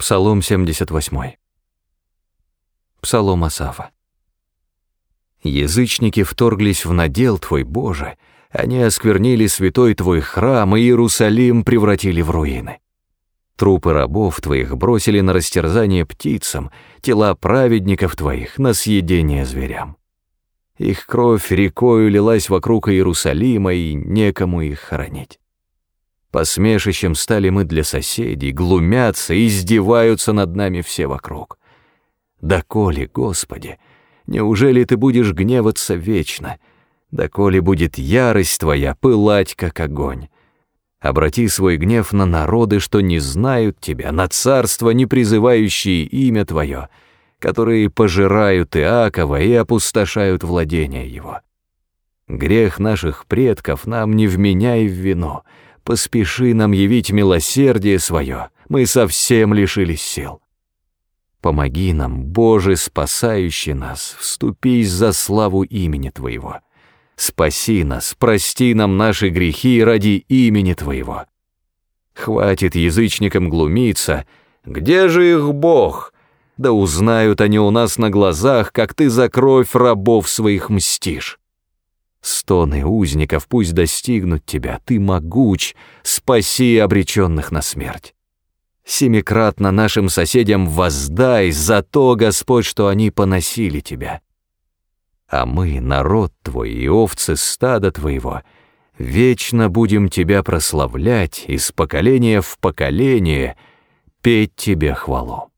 Псалом 78. Псалом Асафа. Язычники вторглись в надел Твой, Боже, они осквернили святой Твой храм, и Иерусалим превратили в руины. Трупы рабов Твоих бросили на растерзание птицам, тела праведников Твоих на съедение зверям. Их кровь рекою лилась вокруг Иерусалима, и некому их хоронить. Посмешищем стали мы для соседей, глумятся, издеваются над нами все вокруг. Доколе, Господи, неужели Ты будешь гневаться вечно? Доколе будет ярость Твоя пылать, как огонь? Обрати свой гнев на народы, что не знают Тебя, на царства, не призывающие имя Твое, которые пожирают Иакова и опустошают владения его. Грех наших предков нам не вменяй в вину, поспеши нам явить милосердие свое, мы совсем лишились сил. Помоги нам, Боже, спасающий нас, вступись за славу имени Твоего. Спаси нас, прости нам наши грехи ради имени Твоего. Хватит язычникам глумиться, где же их Бог? Да узнают они у нас на глазах, как Ты за кровь рабов своих мстишь. Стоны узников пусть достигнут Тебя, Ты могуч, спаси обреченных на смерть. Семикратно нашим соседям воздай за то, Господь, что они поносили Тебя. А мы, народ Твой и овцы стада Твоего, вечно будем Тебя прославлять, из поколения в поколение петь Тебе хвалу.